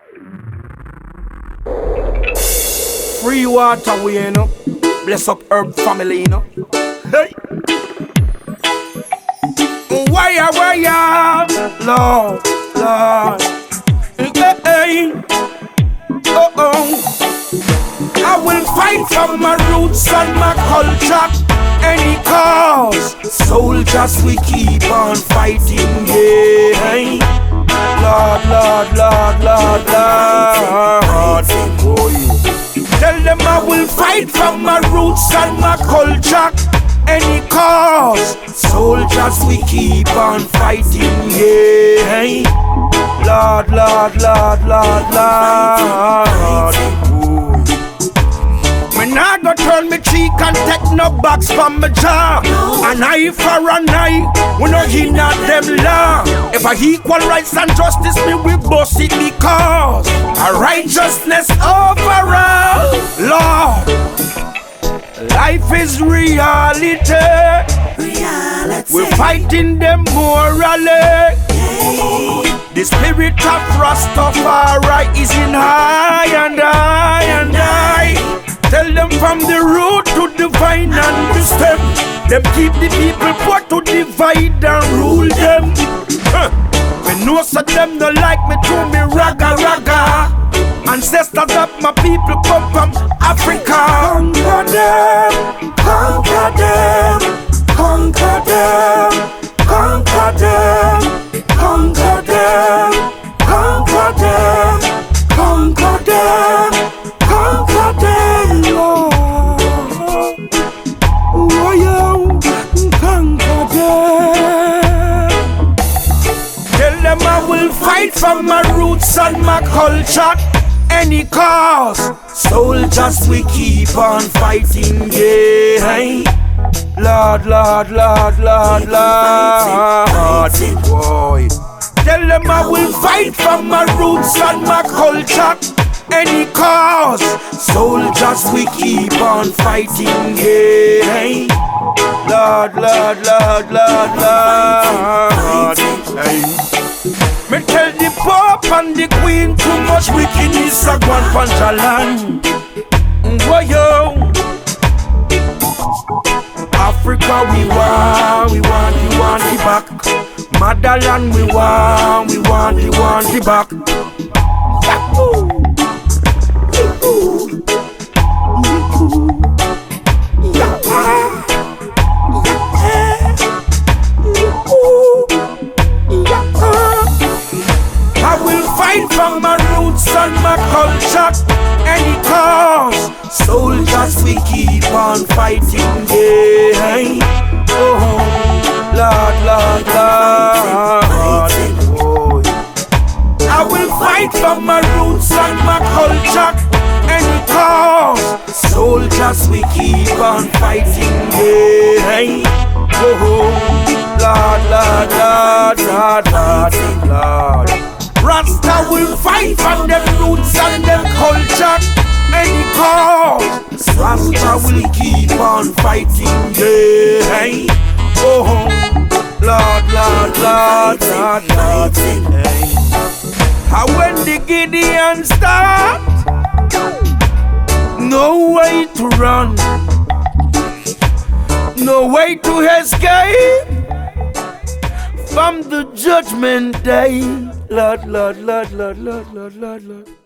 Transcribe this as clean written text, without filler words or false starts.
Free water way, you know. Bless up herb family, you know. Hey. Why, Lord, Lord. Hey. I will fight for my roots and my culture. Any cause, soldiers we keep on fighting, yeah. Lord, Lord, Lord, Lord, Lord. Tell them I will fight for my roots and my culture. Any cause, soldiers we keep on fighting, yeah. Lord, Lord, Lord, Lord, Lord. Me nah go turn me cheek and take no box from my jaw. An eye for an eye, we no hinna them law. If I equal rights and justice, me we bust it because a righteousness overall. Lord, life is reality. We're fighting them morally. The spirit of Rastafari is in high and high and high. Tell them from the root to the vine and the stem. Them keep the people poor to divide and rule them. Me know so them no like me to me raga raga. Ancestors of my people come from Africa. Conquer them, conquer them, conquer them, conquer them, conquer them, conquer them, conquer them, conquer them, Lord. Oh, yeah, conquer them. Tell them I will fight for my roots and my culture. Any cause, soldiers we keep on fighting, yeah. Lord, Lord, Lord, Lord, Lord. Boy. Tell them I will fight for my roots and my culture. Any cause, soldiers we keep on fighting, yeah. Lord, Lord, Lord, Lord, Lord. Hey. Me tell the Pope and the Queen too much wickedness a gone pantaland. Oh yo, Africa we want it back. Motherland we want it back. I will fight for my roots and my culture. Any cause, soldiers we keep on fighting, yeah. Oh, Lord, Lord, Lord. I will fight for my roots and my culture. Any cause, soldiers we keep on fighting, yeah. Oh, Lord, Lord, Lord, Lord, Lord, Lord. Rasta will fight for them roots and them culture. Any cause, Rasta will keep on fighting, yeah. Oh, Lord, Lord, Lord, Lord, Lord. Hey. And when the Gideon start, no way to run, no way to escape from the judgment day. Lord, Lord, Lord, Lord, Lord, Lord, Lord, Lord.